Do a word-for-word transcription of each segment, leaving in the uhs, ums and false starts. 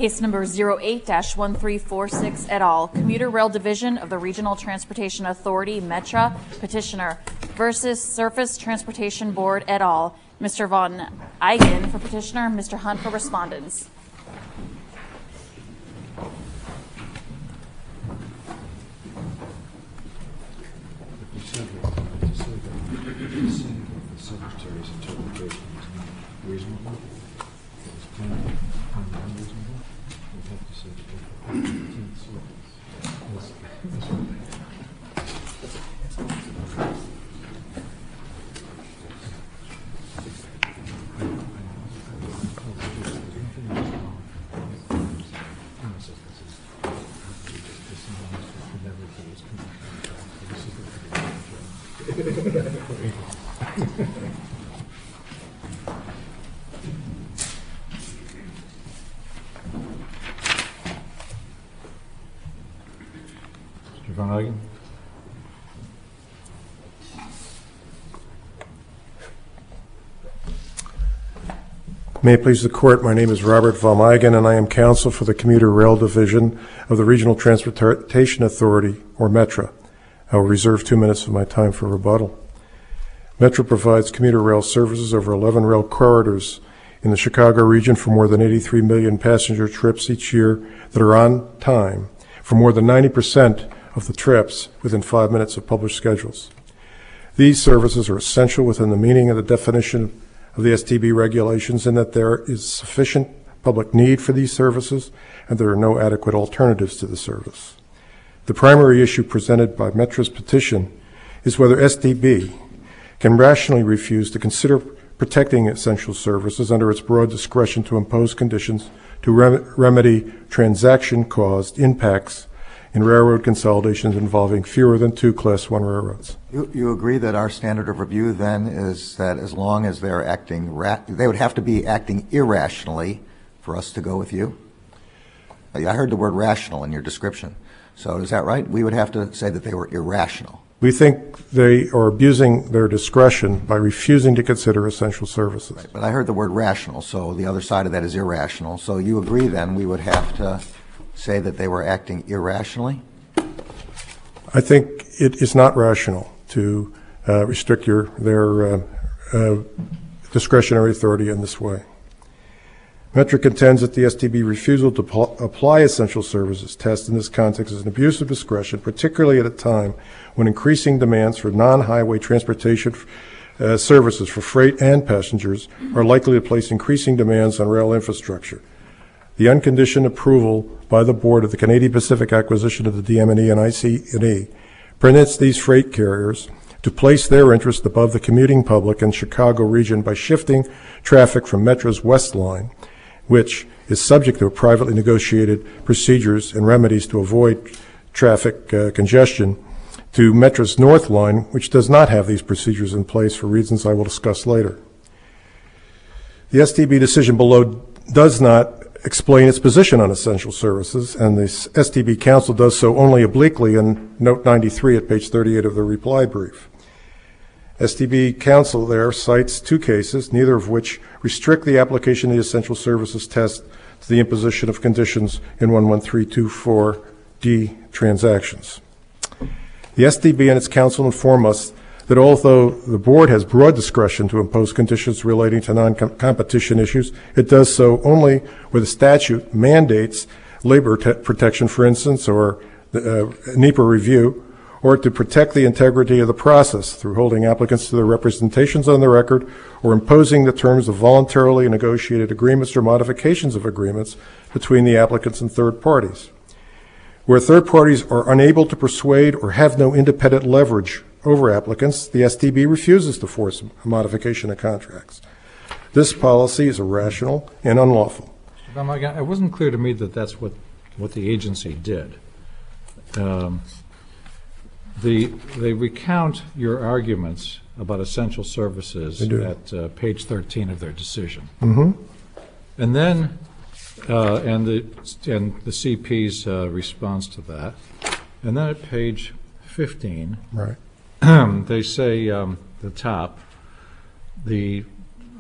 Case number zero eight dash one three four six et al., Commuter Rail Division of the Regional Transportation Authority, Metra, petitioner, versus Surface Transportation Board et al., Mister Von Eigen for petitioner, Mister Hunt for respondents. Mister Von Eigen. May it please the Court, my name is Robert Von Eigen, and I am counsel for the Commuter Rail Division of the Regional Transportation Authority, or Metra. I will reserve two minutes of my time for rebuttal. Metra provides commuter rail services over eleven rail corridors in the Chicago region for more than eighty-three million passenger trips each year that are on time, for more than ninety percent of the trips within five minutes of published schedules. These services are essential within the meaning of the definition of the S T B regulations, in that there is sufficient public need for these services and there are no adequate alternatives to the service. The primary issue presented by Metra's petition is whether S T B can rationally refuse to consider protecting essential services under its broad discretion to impose conditions to rem- remedy transaction-caused impacts in railroad consolidations involving fewer than two Class one railroads. You, you agree that our standard of review then is that as long as they're acting, ra- they would have to be acting irrationally for us to go with you? I heard the word rational in your description. So is that right? We would have to say that they were irrational. We think they are abusing their discretion by refusing to consider essential services. Right, but I heard the word rational, so the other side of that is irrational. So you agree then we would have to say that they were acting irrationally? I think it is not rational to uh, restrict your, their uh, uh, discretionary authority in this way. Metra contends that the S T B refusal to pl- apply essential services test in this context is an abuse of discretion, particularly at a time when increasing demands for non-highway transportation uh, services for freight and passengers are likely to place increasing demands on rail infrastructure. The unconditioned approval by the Board of the Canadian Pacific acquisition of the D M and E and I C and E permits these freight carriers to place their interest above the commuting public in Chicago region by shifting traffic from Metra's West Line, which is subject to privately negotiated procedures and remedies to avoid traffic uh, congestion, to Metra's North Line, which does not have these procedures in place for reasons I will discuss later. The S T B decision below does not explain its position on essential services, and the S T B Council does so only obliquely in note ninety-three at page thirty-eight of the reply brief. S T B Council there cites two cases, neither of which restrict the application of the essential services test to the imposition of conditions in one one three two four D transactions. The S T B and its council inform us that although the board has broad discretion to impose conditions relating to non-competition issues, it does so only where the statute mandates labor te- protection, for instance, or the uh, NEPA review, or to protect the integrity of the process through holding applicants to their representations on the record or imposing the terms of voluntarily negotiated agreements or modifications of agreements between the applicants and third parties. Where third parties are unable to persuade or have no independent leverage over applicants, the S T B refuses to force a modification of contracts. This policy is irrational and unlawful. It wasn't clear to me that that's what, what the agency did. Um, the, they recount your arguments about essential services at uh, page thirteen of their decision. Mm-hmm. And then, uh, and the and the C P's uh, response to that. And then at page fifteen, right. they say um, the top, the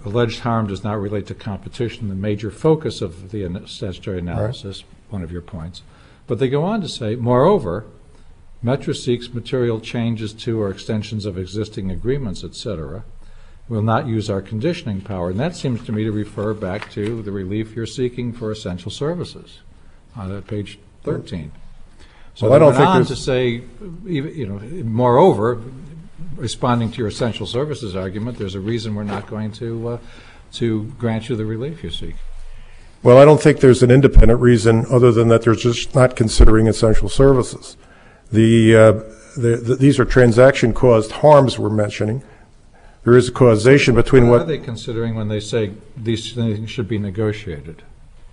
alleged harm does not relate to competition, the major focus of the an- statutory analysis, right. One of your points. But they go on to say, moreover, Metra seeks material changes to or extensions of existing agreements, et cetera, will not use our conditioning power. And that seems to me to refer back to the relief you're seeking for essential services on that page thirteen. So well, I don't went think on there's... to say, you know, moreover, responding to your essential services argument, there's a reason we're not going to uh, to grant you the relief you seek. Well, I don't think there's an independent reason other than that they're just not considering essential services. The, uh, the, the these are transaction-caused harms we're mentioning. There is a causation between what... what... are they considering when they say these things should be negotiated?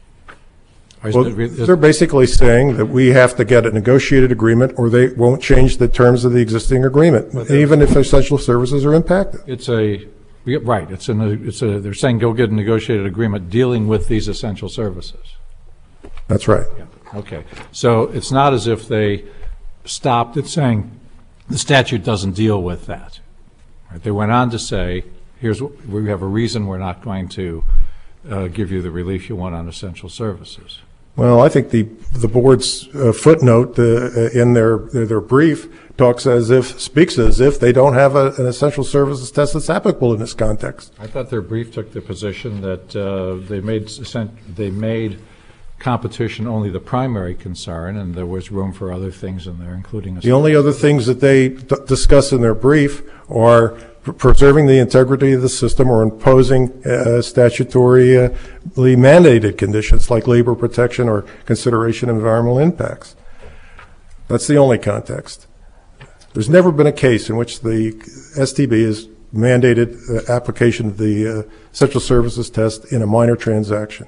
Well, they're basically saying that we have to get a negotiated agreement or they won't change the terms of the existing agreement, even if essential services are impacted. It's a, right, it's a, it's a, they're saying go get a negotiated agreement dealing with these essential services. That's right. Yeah. Okay. So it's not as if they stopped at saying the statute doesn't deal with that. Right? They went on to say, here's what, we have a reason we're not going to uh, give you the relief you want on essential services. Well, I think the the board's uh, footnote uh, in their, their their brief talks as if speaks as if they don't have a, an essential services test that's applicable in this context. I thought their brief took the position that uh, they made they made competition only the primary concern, and there was room for other things in there, including the only other things that they d- discuss in their brief are preserving the integrity of the system or imposing uh, statutorily uh, mandated conditions like labor protection or consideration of environmental impacts. That's the only context. There's never been a case in which the S T B has mandated uh, application of the uh, essential services test in a minor transaction.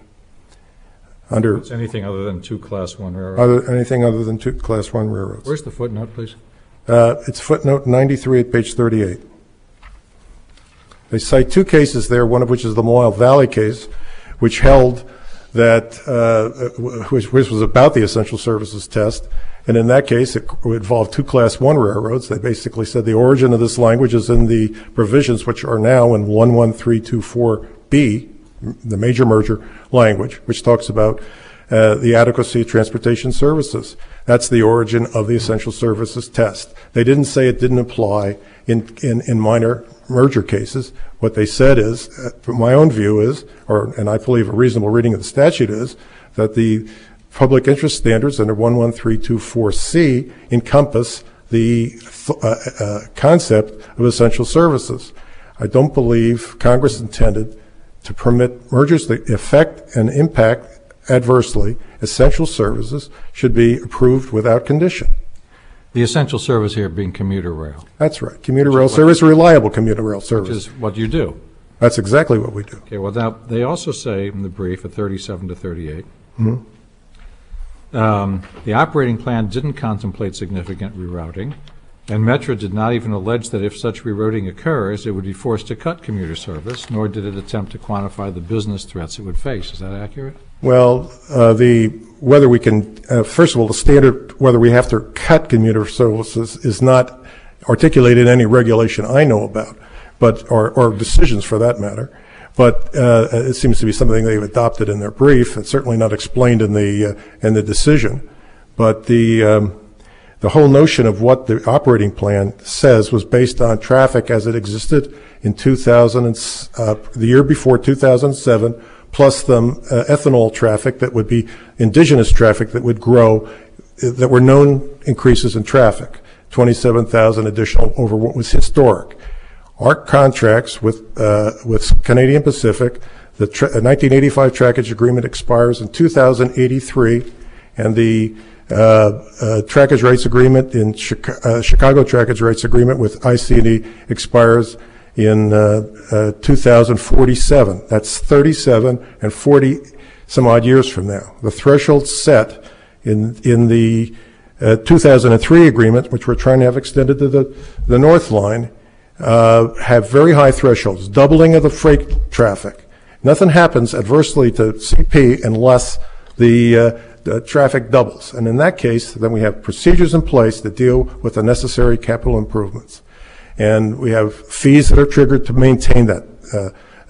Under it's anything other than two class one railroads. Other, anything other than two class one railroads. Where's the footnote, please? Uh, it's footnote ninety-three at page thirty-eight. They cite two cases there, one of which is the Mohawk Valley case, which held that, uh, which, which was about the essential services test. And in that case, it involved two class one railroads. They basically said the origin of this language is in the provisions which are now in one one three two four B, the major merger language, which talks about uh, the adequacy of transportation services. That's the origin of the essential services test. They didn't say it didn't apply in, in, in minor merger cases. What they said is, uh, from my own view is, or and I believe a reasonable reading of the statute is, that the public interest standards under one one three two four C encompass the uh, uh, concept of essential services. I don't believe Congress intended to permit mergers that affect and impact adversely essential services should be approved without condition. The essential service here being commuter rail. That's right. Commuter rail service, reliable commuter rail service. Which is what you do. That's exactly what we do. Okay, well, now, they also say in the brief at thirty-seven to thirty-eight, mm-hmm. um, the operating plan didn't contemplate significant rerouting, and Metra did not even allege that if such rerouting occurs, it would be forced to cut commuter service, nor did it attempt to quantify the business threats it would face. Is that accurate? Well, uh, the whether we can, uh, first of all, the standard whether we have to cut commuter services is not articulated in any regulation I know about, but or, or decisions for that matter. But uh, it seems to be something they've adopted in their brief. It's certainly not explained in the uh, in the decision. But the um, the whole notion of what the operating plan says was based on traffic as it existed in two thousand, uh, the year before two thousand seven. Plus the uh, ethanol traffic that would be indigenous traffic that would grow, uh, that were known increases in traffic, twenty-seven thousand additional over what was historic. Our contracts with uh, with Canadian Pacific, the tra- nineteen eighty-five trackage agreement expires in two thousand eighty-three, and the uh, uh, trackage rights agreement in Chica- uh, Chicago trackage rights agreement with I C and E expires in uh, uh, two thousand forty-seven. That's thirty-seven and forty some odd years from now. The threshold set in in the uh, two thousand three agreement, which we're trying to have extended to the, the North Line, uh, have very high thresholds, doubling of the freight traffic. Nothing happens adversely to C P unless the, uh, the traffic doubles. And in that case, then we have procedures in place that deal with the necessary capital improvements. And we have fees that are triggered to maintain that uh,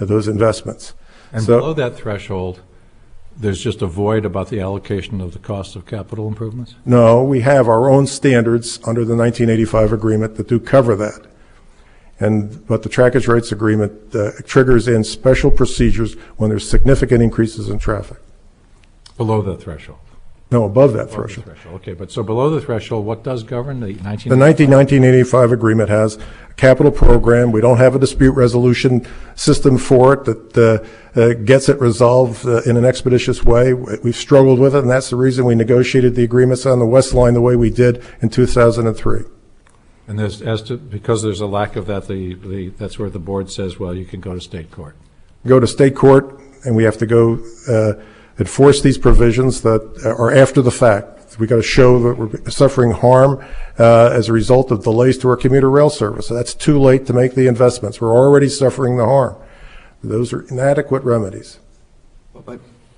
those investments. And So- below that threshold, there's just a void about the allocation of the cost of capital improvements? No, we have our own standards under the nineteen eighty-five agreement that do cover that. And, but the trackage rates agreement uh, triggers in special procedures when there's significant increases in traffic. Below that threshold? No, above that Below the threshold. threshold. Okay, but so below the threshold, what does govern the nineteen? The nineteen eighty-five agreement has a capital program. We don't have a dispute resolution system for it that uh, uh, gets it resolved uh, in an expeditious way. We've struggled with it, and that's the reason we negotiated the agreements on the West Line the way we did in two thousand three. And there's, as to, because there's a lack of that, the, the, that's where the board says, well, you can go to state court. Go to state court, and we have to go uh, enforce these provisions that are after the fact. We got to show that we're suffering harm uh, as a result of delays to our commuter rail service. So that's too late to make the investments. We're already suffering the harm. Those are inadequate remedies. But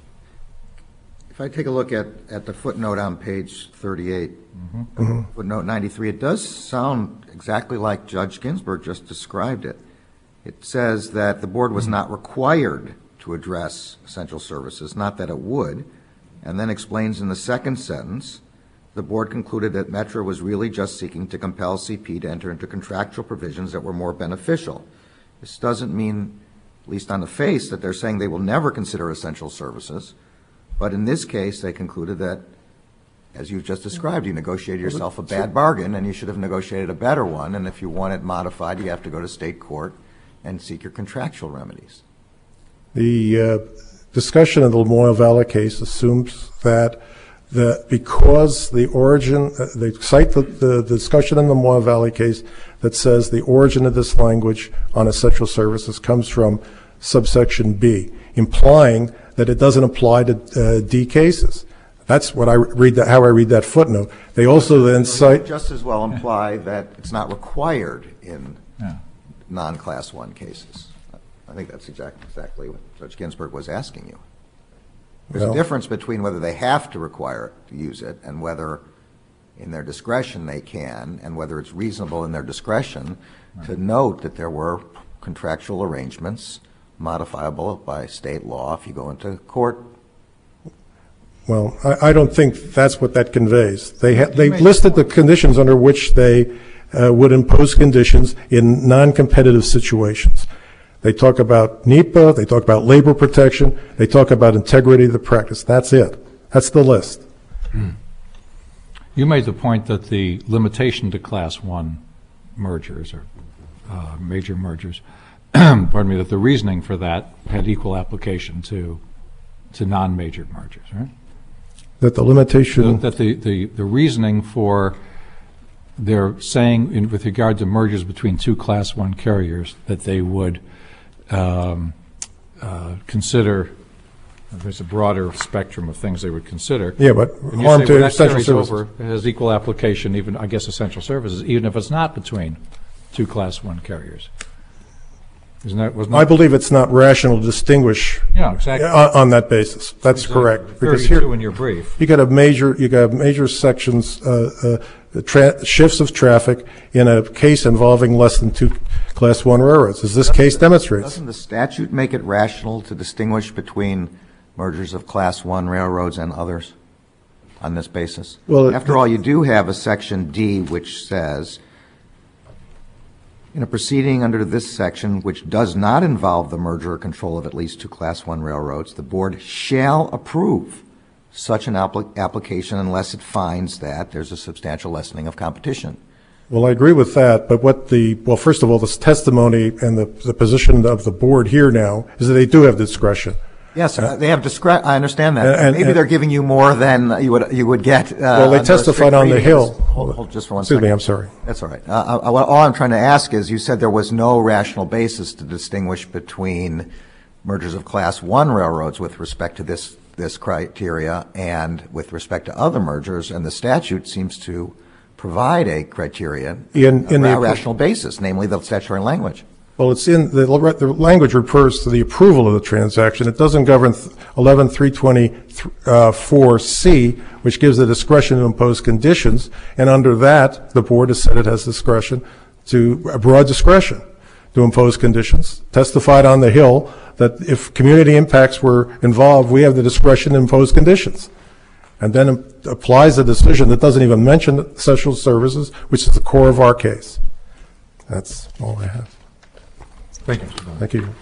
if I take a look at, at the footnote on page thirty-eight, mm-hmm. footnote ninety-three, it does sound exactly like Judge Ginsburg just described it. It says that the board was not required to address essential services, not that it would, and then explains in the second sentence, the board concluded that Metro was really just seeking to compel C P to enter into contractual provisions that were more beneficial. This doesn't mean, at least on the face, that they're saying they will never consider essential services. But in this case, they concluded that, as you've just described, you negotiated yourself a bad bargain, and you should have negotiated a better one. And if you want it modified, you have to go to state court and seek your contractual remedies. The uh, discussion of the Lamoille Valley case assumes that that because the origin, uh, they cite the, the, the discussion in the Lamoille Valley case that says the origin of this language on essential services comes from subsection B, implying that it doesn't apply to uh, D cases. That's what I read. That, how I read that footnote. They also then cite just as well imply that it's not required in Yeah. non-class one cases. I think that's exactly exactly what Judge Ginsburg was asking you. There's Well- a difference between whether they have to require it to use it and whether, in their discretion, they can, and whether it's reasonable in their discretion to note that there were contractual arrangements modifiable by state law if you go into court. Well, I, I don't think that's what that conveys. They ha- they made listed the conditions under which they uh, would impose conditions in non-competitive situations. They talk about NEPA, they talk about labor protection, they talk about integrity of the practice. That's it. That's the list. You made the point that the limitation to class one mergers or uh, major mergers, pardon me, that the reasoning for that had equal application to to non-major mergers, right? That the limitation, That the, the, the reasoning for their saying in, with regard to mergers between two class one carriers that they would um, uh, consider, there's a broader spectrum of things they would consider. yeah, but And you harm say, to well, that essential carries services. over, it has equal application, even, I guess, essential services, even if it's not between two class one carriers. Isn't that, wasn't I that? believe it's not rational to distinguish Yeah, exactly. on, on that basis. That's correct. Because thirty-two here, in your brief. you got a major, you got major sections, uh, uh, tra- shifts of traffic in a case involving less than two class one railroads, as this case demonstrates. Doesn't the statute make it rational to distinguish between mergers of class one railroads and others on this basis? Well, it- After all, you do have a section D which says, in a proceeding under this section which does not involve the merger or control of at least two class one railroads, the board shall approve such an appli- application unless it finds that there's a substantial lessening of competition. Well, I agree with that, but what the, well, first of all, this testimony and the, the position of the board here now is that they do have discretion. Yes, uh, they have discretion. I understand that. And- and- Maybe and- they're giving you more than you would you would get. Uh, Well, they under a testified strict on the reading Hill. of this. Hold, hold just for one Excuse second. me, I'm sorry. That's all right. Uh, I, all I'm trying to ask is, you said there was no rational basis to distinguish between mergers of class one railroads with respect to this this criteria and with respect to other mergers, and the statute seems to provide a criteria, In- in a the- rational basis, namely the statutory language. Well, it's in, the, the language refers to the approval of the transaction. It doesn't govern eleven three twenty-four C, which gives the discretion to impose conditions, and under that, the board has said it has discretion to, a broad discretion, to impose conditions, testified on the Hill that if community impacts were involved, we have the discretion to impose conditions, and then applies a decision that doesn't even mention essential services, which is the core of our case. That's all I have. Thank you. Thank you.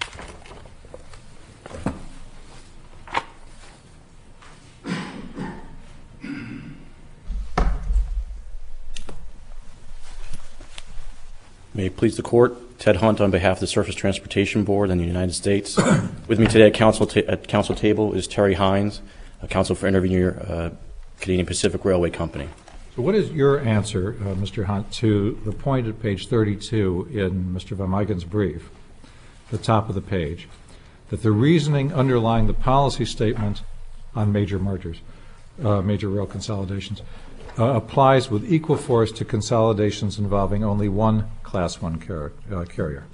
May it please the Court, Ted Hunt on behalf of the Surface Transportation Board in the United States. With me today at council, ta at council table is Terry Hines, a counsel for intervener, uh, Canadian Pacific Railway Company. So what is your answer, uh, Mister Hunt, to the point at page thirty-two in Mister Van Meigen's brief, the top of the page, that the reasoning underlying the policy statement on major mergers, uh, major rail consolidations, uh, applies with equal force to consolidations involving only one Class one car uh, carrier?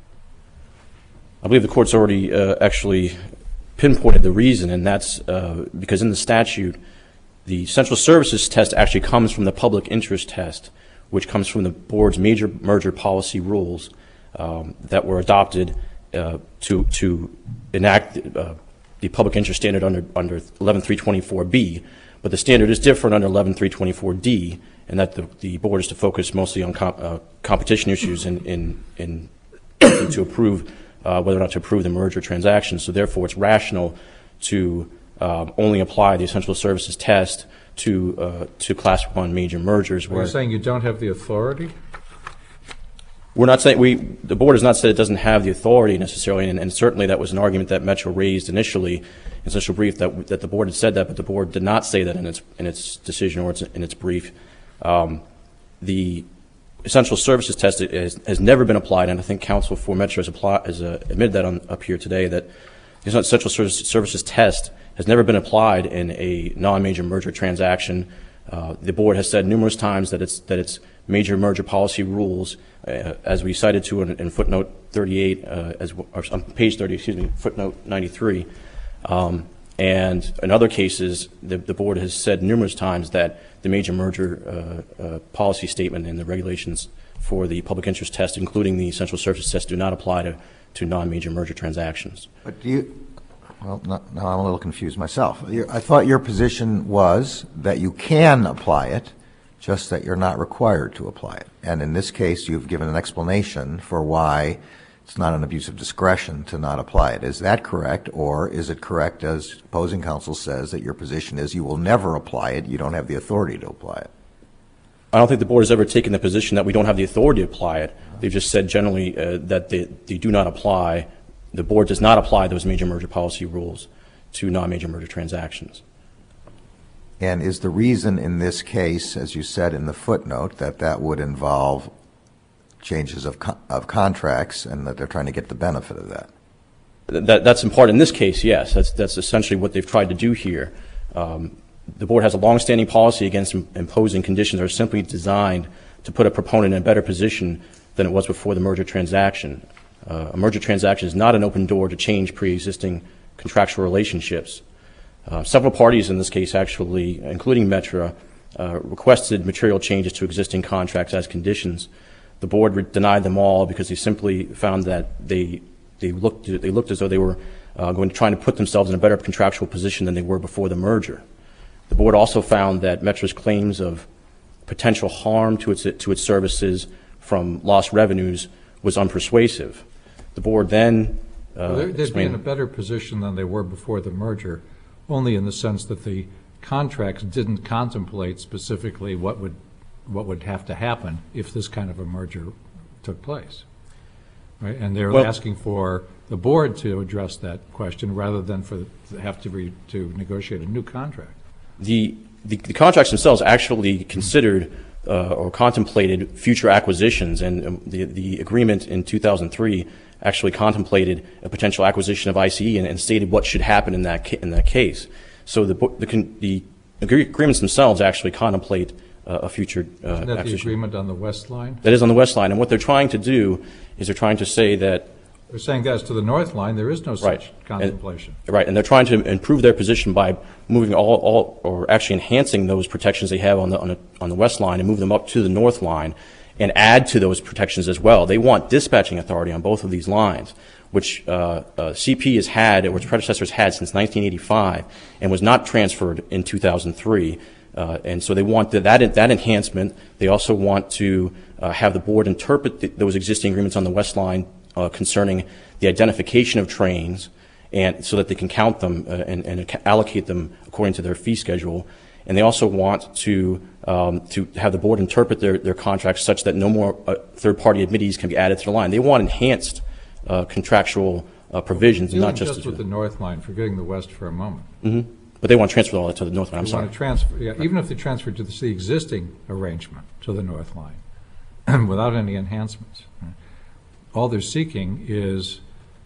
I believe the Court's already uh, actually pinpointed the reason, and that's uh, because in the statute, the central services test actually comes from the public interest test, which comes from the Board's major merger policy rules um, that were adopted uh, to to enact uh, the public interest standard under under eleven three twenty-four B. But the standard is different under eleven three twenty-four D, and that the, the Board is to focus mostly on comp, uh, competition issues in, in, in to approve uh, whether or not to approve the merger transaction. So therefore, it's rational to um, only apply the essential services test to uh, to Class One major mergers. Are you saying you don't have the authority? We're not saying we. The Board has not said it doesn't have the authority necessarily, and, and certainly that was an argument that Metro raised initially in such a brief that that the Board had said that, but the Board did not say that in its in its decision or its, in its brief. Um, the essential services test has, has never been applied, and I think counsel for Metro has, apply, has uh, admitted that on, up here today, that the essential services, services test has never been applied in a non-major merger transaction. Uh, the Board has said numerous times that it's that its major merger policy rules, uh, as we cited to in, in footnote thirty-eight, uh, as or on page thirty, excuse me, footnote ninety-three, um, and in other cases, the, the Board has said numerous times that the major merger uh, uh, policy statement and the regulations for the public interest test, including the essential services test, do not apply to to non-major merger transactions. But do you? Well, no, now I'm a little confused myself. You're, I thought your position was that you can apply it, just that you're not required to apply it. And in this case, you've given an explanation for why it's not an abuse of discretion to not apply it. Is that correct, or is it correct, as opposing counsel says, that your position is you will never apply it, you don't have the authority to apply it? I don't think the Board has ever taken the position that we don't have the authority to apply it. They've just said generally uh, that they, they do not apply. The Board does not apply those major merger policy rules to non-major merger transactions. And is the reason in this case, as you said in the footnote, that that would involve changes of, co of contracts and that they're trying to get the benefit of that? That, that's in part in this case, yes. That's, that's essentially what they've tried to do here. Um, the Board has a long-standing policy against im imposing conditions that are simply designed to put a proponent in a better position than it was before the merger transaction. Uh, a merger transaction is not an open door to change pre-existing contractual relationships. Uh, several parties in this case actually, including Metro, uh, requested material changes to existing contracts as conditions. The Board denied them all because they simply found that they they looked they looked as though they were uh, going to try to put themselves in a better contractual position than they were before the merger. The Board also found that Metro's claims of potential harm to its to its services from lost revenues was unpersuasive. The Board then uh, well, they'd be in a better position than they were before the merger, only in the sense that the contracts didn't contemplate specifically what would what would have to happen if this kind of a merger took place, right? And they're well, asking for the Board to address that question rather than for the, have to re, to negotiate a new contract. The the, the contracts themselves actually considered uh, or contemplated future acquisitions, and um, the the agreement in two thousand three actually contemplated a potential acquisition of I C E and, and stated what should happen in that in that case. So the the, the agreements themselves actually contemplate uh, a future uh, Isn't that acquisition. the agreement on the West Line? That is on the West Line, and what they're trying to do is they're trying to say that they're saying that as to the North Line, there is no such right. contemplation. And, right, and they're trying to improve their position by moving all, all or actually enhancing those protections they have on the on, a, on the West Line and move them up to the North Line. and add to those protections as well. They want dispatching authority on both of these lines, which uh, uh, C P has had, or its predecessors had since nineteen eighty-five, and was not transferred in two thousand three. Uh, and so they want the, that that enhancement. They also want to uh, have the board interpret the, those existing agreements on the West Line uh, concerning the identification of trains, and so that they can count them uh, and, and allocate them according to their fee schedule. And they also want to um, to have the board interpret their, their contracts such that no more uh, third-party admittees can be added to the line. They want enhanced uh, contractual uh, provisions, and not just, just with the North Line, forgetting the West for a moment. Mm-hmm. But they want to transfer all that to the North Line. I'm they sorry. Want to transfer, yeah, even if they transfer to the, the existing arrangement to the North Line, without any enhancements. Right? All they're seeking is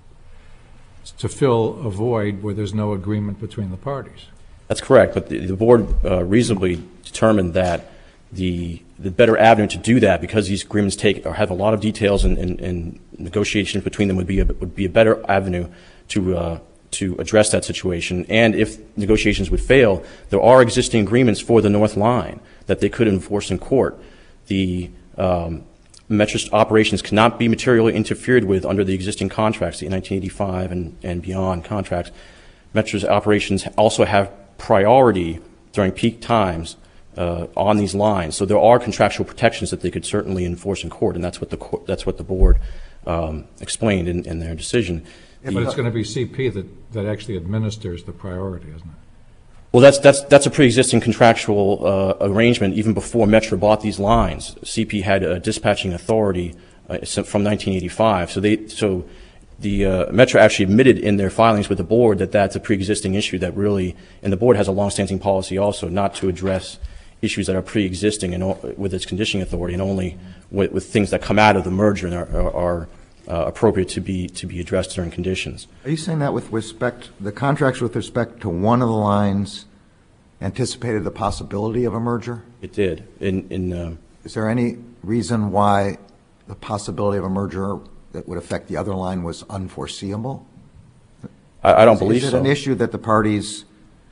to fill a void where there's no agreement between the parties. That's correct, but the, the board uh, reasonably determined that the the better avenue to do that, because these agreements take or have a lot of details and, and, and negotiations between them, would be a, would be a better avenue to uh, to address that situation. And if negotiations would fail, there are existing agreements for the North Line that they could enforce in court. The um, Metra's operations cannot be materially interfered with under the existing contracts, the nineteen eighty-five and, and beyond contracts. Metra's operations also have priority during peak times uh, on these lines, so there are contractual protections that they could certainly enforce in court, and that's what the court, that's what the board um, explained in, in their decision. But it's going to be C P that, that actually administers the priority, isn't it? Well, that's that's that's a pre-existing contractual uh, arrangement. Even before Metra bought these lines, C P had a dispatching authority uh, from nineteen eighty-five. So they so the uh, Metra actually admitted in their filings with the board that that's a pre-existing issue that really, and the board has a long-standing policy also not to address issues that are pre-existing and with its conditioning authority, and only with, with things that come out of the merger and are, are, are uh, appropriate to be to be addressed during conditions. Are you saying that with respect, the contracts with respect to one of the lines anticipated the possibility of a merger? It did. In, in uh, is there any reason why the possibility of a merger that would affect the other line was unforeseeable? I, I don't is, believe so. Is it so. an issue that the parties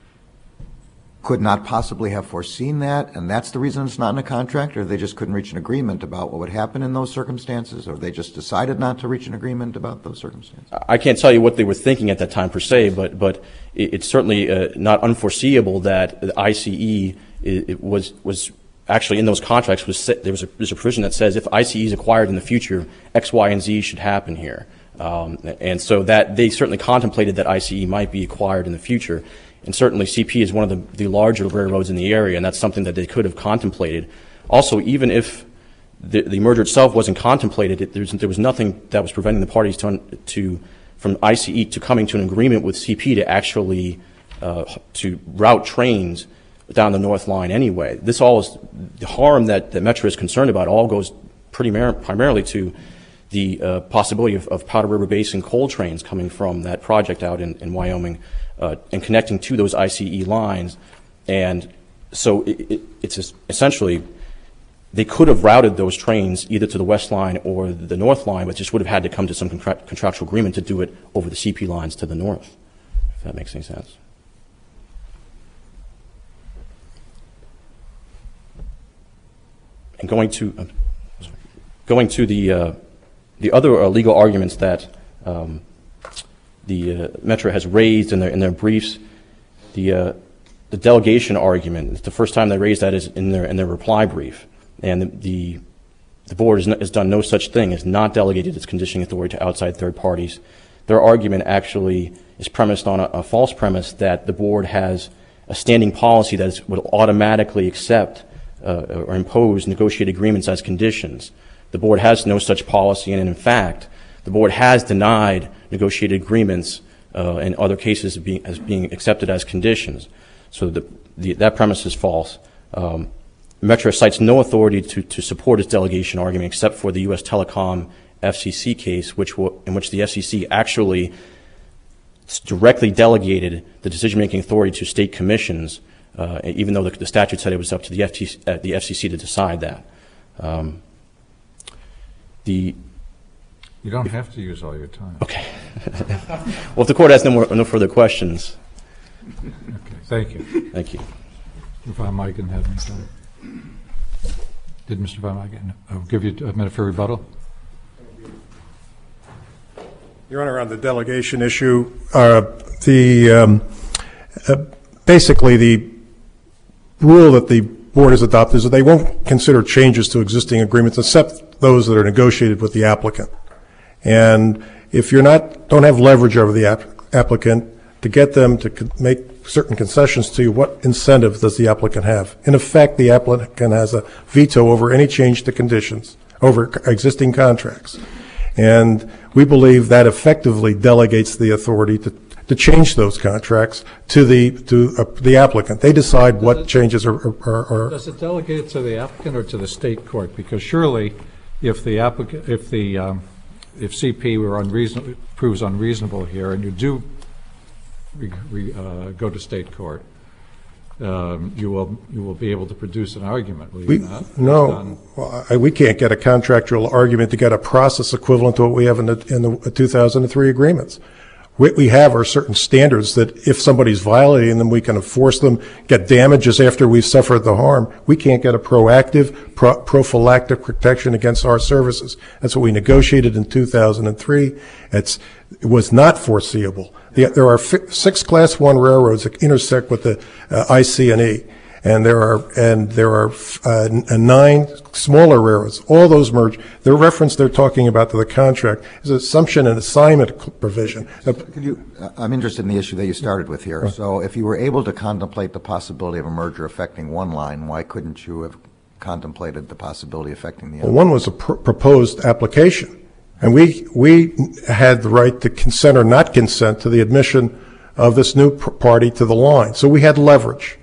could not possibly have foreseen that, and that's the reason it's not in a contract, or they just couldn't reach an agreement about what would happen in those circumstances, or they just decided not to reach an agreement about those circumstances? I can't tell you what they were thinking at that time per se, but but it, it's certainly uh, not unforeseeable that the I C E it, it was was actually in those contracts was set, there was a there's a provision that says if I C E is acquired in the future, X, Y, and Z should happen here, um, and so that they certainly contemplated that I C E might be acquired in the future. And certainly C P is one of the, the larger railroads in the area, and that's something that they could have contemplated. Also, even if the, the merger itself wasn't contemplated, it, there was nothing that was preventing the parties to, to, from I C E to coming to an agreement with C P to actually uh, to route trains down the North Line anyway. This all is, the harm that, that Metra is concerned about all goes pretty mar- primarily to the uh, possibility of, of Powder River Basin coal trains coming from that project out in, in Wyoming. Uh, and connecting to those I C E lines. And so it, it, it's essentially, they could have routed those trains either to the West Line or the North Line, but just would have had to come to some contra- contractual agreement to do it over the C P lines to the north, if that makes any sense. And going to, uh, going to the, uh, the other uh, legal arguments that um, the uh, Metra has raised in their in their briefs, the uh, the delegation argument. It's the first time they raised that is in their in their reply brief, and the the, the board has, not, has done no such thing. Has not delegated its conditioning authority to outside third parties. Their argument actually is premised on a, a false premise that the board has a standing policy that is, will automatically accept uh, or impose negotiated agreements as conditions. The board has no such policy, and in fact, the board has denied negotiated agreements uh, in other cases being, as being accepted as conditions. So the, the, that premise is false. Um, Metra cites no authority to, to support its delegation argument except for the U S Telecom F C C case, which will, in which the F C C actually directly delegated the decision-making authority to state commissions, uh, even though the, the statute said it was up to the, F T C, uh, the F C C to decide that. Um, the You don't have to use all your time. Okay. Well, if the court has no more, no further questions. Okay, thank you. Thank you. If I might can have any time. Did Mister Von Hagen, I'll give you a minute for rebuttal. Your Honor, on the delegation issue, uh, the um, uh, basically the rule that the board has adopted is that they won't consider changes to existing agreements except those that are negotiated with the applicant. And if you're not don't have leverage over the app, applicant to get them to con- make certain concessions to you, what incentive does the applicant have? In effect, the applicant has a veto over any change to conditions over c- existing contracts. And we believe that effectively delegates the authority to, to change those contracts to the to uh, the applicant. They decide what it, changes are, are, are. Does it delegate it to the applicant or to the state court? Because surely, if the applicant, if the um, if C P were unreasonable, proves unreasonable here, and you do re, re, uh, go to state court, um, you will you will be able to produce an argument. Will you We, not? no, well, I, we can't get a contractual argument to get a process equivalent to what we have in the in the two thousand three agreements. What we have are certain standards that if somebody's violating them, we can enforce them, get damages after we've suffered the harm. We can't get a proactive, pro- prophylactic protection against our services. That's what we negotiated in two thousand three. It's, it was not foreseeable. The, there are fi- six Class One railroads that intersect with the uh, I C and E, and there are and there are uh, nine smaller railroads. All those merge. The reference they're talking about to the contract is assumption and assignment provision. Could you, I'm interested in the issue that you started with here. So if you were able to contemplate the possibility of a merger affecting one line, why couldn't you have contemplated the possibility affecting the other? Well, one was a pr- proposed application, and we we had the right to consent or not consent to the admission of this new pr- party to the line. So we had leverage.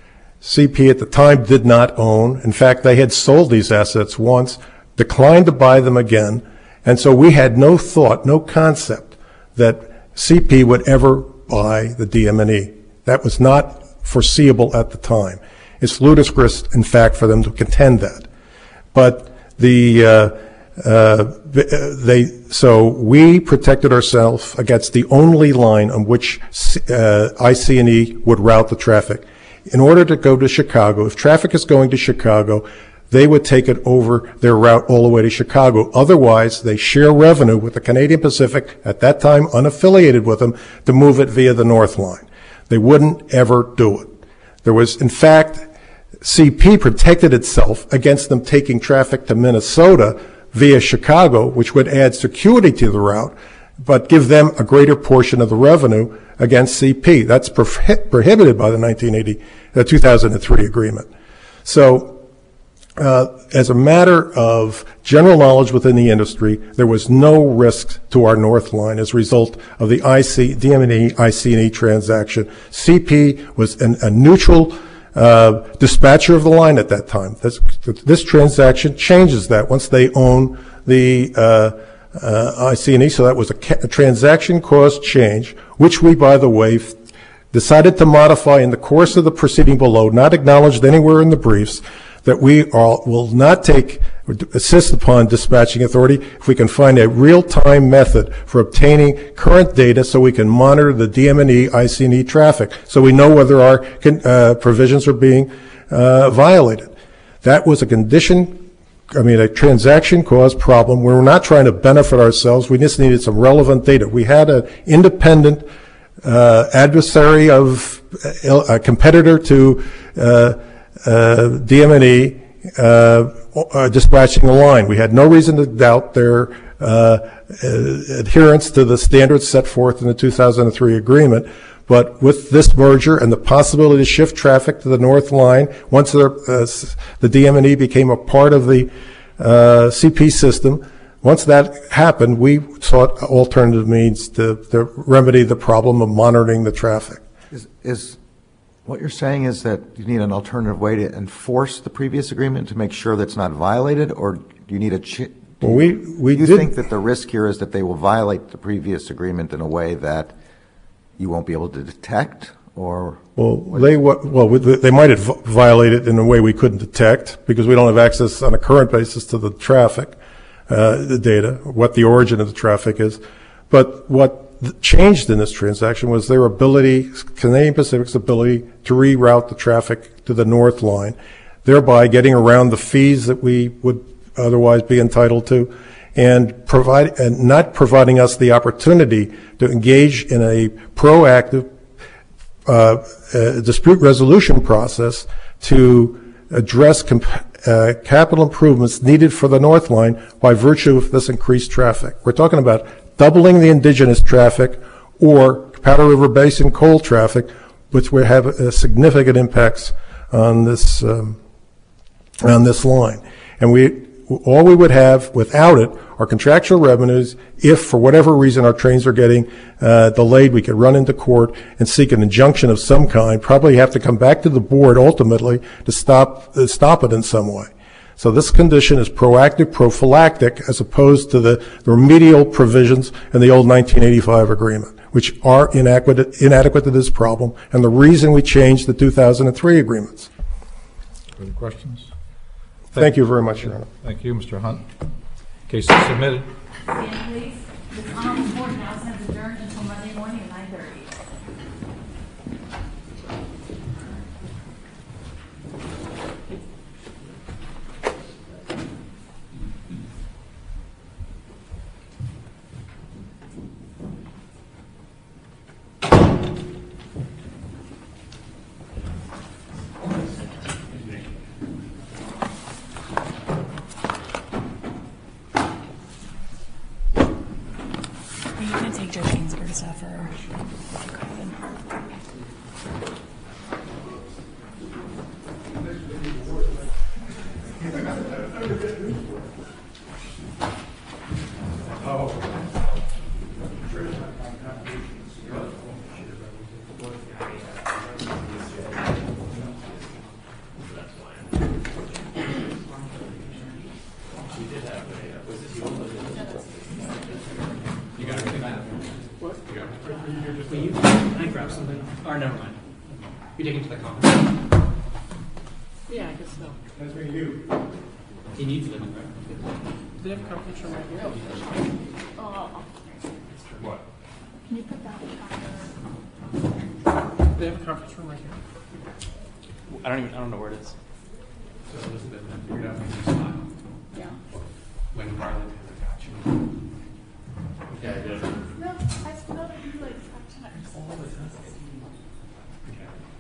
C P at the time did not own. In fact, they had sold these assets once, declined to buy them again, and so we had no thought, no concept that C P would ever buy the D M and E. That was not foreseeable at the time. It's ludicrous, in fact, for them to contend that. But the uh, uh, they so we protected ourselves against the only line on which uh, I C and E would route the traffic. In order to go to Chicago, if traffic is going to Chicago, they would take it over their route all the way to Chicago. Otherwise, they share revenue with the Canadian Pacific, at that time unaffiliated with them, to move it via the North Line. They wouldn't ever do it. There was, in fact, C P protected itself against them taking traffic to Minnesota via Chicago, which would add circuity to the route, but give them a greater portion of the revenue against C P. That's prohi- prohibited by the nineteen eighty, uh, two thousand three agreement. So, uh, as a matter of general knowledge within the industry, there was no risk to our North Line as a result of the I C, D M and E, I C and E transaction. C P was an, a neutral uh, dispatcher of the line at that time. This, this transaction changes that once they own the uh, Uh, I C and E, so that was a, ca- a transaction cost change, which we, by the way, f- decided to modify in the course of the proceeding below, not acknowledged anywhere in the briefs, that we are, will not take, assist upon dispatching authority if we can find a real-time method for obtaining current data so we can monitor the D M and E, I C and E traffic, so we know whether our con- uh, provisions are being uh, violated. That was a condition I mean, a transaction caused problem. We were not trying to benefit ourselves. We just needed some relevant data. We had an independent uh, adversary of uh, a competitor to uh, uh, D M and E uh, uh, dispatching the line. We had no reason to doubt their uh, adherence to the standards set forth in the two thousand three agreement. But with this merger and the possibility to shift traffic to the North Line, once the, uh, the D M and E became a part of the uh, C P system, once that happened, we sought alternative means to, to remedy the problem of monitoring the traffic. Is, is what you're saying is that you need an alternative way to enforce the previous agreement to make sure that it's not violated, or do you need a ch- Well, we, we do you did, think that the risk here is that they will violate the previous agreement in a way that you won't be able to detect, or? Well, they well they might have violated in a way we couldn't detect because we don't have access on a current basis to the traffic, uh, the data, what the origin of the traffic is. But what changed in this transaction was their ability, Canadian Pacific's ability, to reroute the traffic to the North Line. thereby getting around the fees that we would otherwise be entitled to, and provide and not providing us the opportunity to engage in a proactive uh, uh, dispute resolution process to address comp- uh, capital improvements needed for the North Line by virtue of this increased traffic. We're talking about doubling the indigenous traffic or Powder River Basin coal traffic, which would have uh, significant impacts on this um, on this line. And we all we would have without it are contractual revenues. If for whatever reason our trains are getting uh, delayed, we could run into court and seek an injunction of some kind. Probably have to come back to the board ultimately to stop uh, stop it in some way. So this condition is proactive, prophylactic, as opposed to the, the remedial provisions in the old nineteen eighty-five agreement, which are inadequate, inadequate to this problem, and the reason we changed the two thousand three agreements. Further questions? Thank, Thank you very much, Your Honor. Thank you, Mister Hunt. Case is submitted. Stand, please. This honorable court now stands adjourned until Monday morning at nine thirty. Are you going to take Judge Ginsburg's stuff for Coven? Will you, can I grab something? Or never mind. You take it to the conference. Yeah, I guess so. That's for you. He needs them, right? Do they have a conference room right here? Oh. What? Can you put that on? Do they have a conference room right here? I don't even, I don't know where it is. So Elizabeth then figured out when you smile. Yeah. When Garland got you. Yeah, I did. No, I still don't do like five times. All the time. Okay.